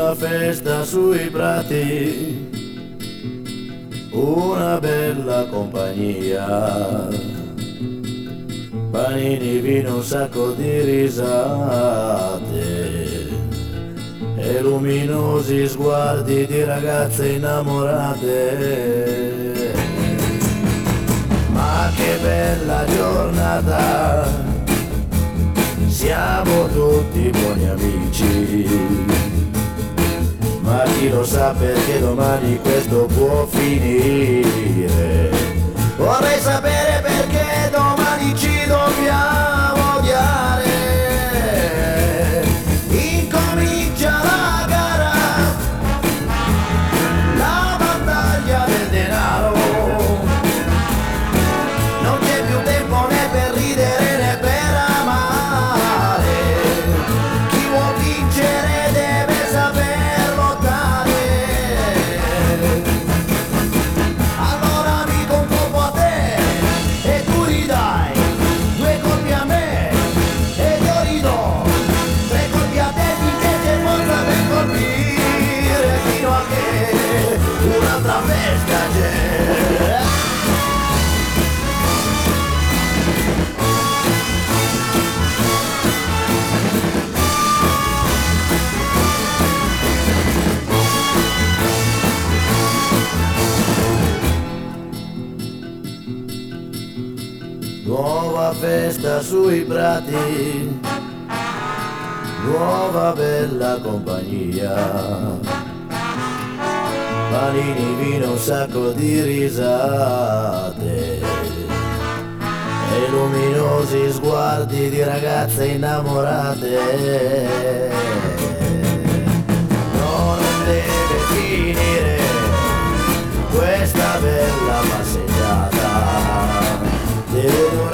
nuova festa sui prati, una bella compagnia, panini, vino, un sacco di risate e luminosi sguardi di ragazze innamorate. Ma che bella giornata, siamo tutti buoni amici, ma chi lo sa perché domani questo può finire. Vorrei sapere perché domani ci dobbiamo odiare. Incomincia la gara, la battaglia del denaro, non c'è più tempo né per ridere né per amare. Chi vuol vincere deve saper lottare. Allora mi conformo a te e tu ridai 2 colpi a me e io ridò 3 colpi a te, finché c'è forza per colpire, fino a che un'altra festa c'è. Nuova festa sui prati, nuova bella compagnia, panini, vino, un sacco di risate e luminosi sguardi di ragazze innamorate. No, non deve finire questa bella passeggiata, deve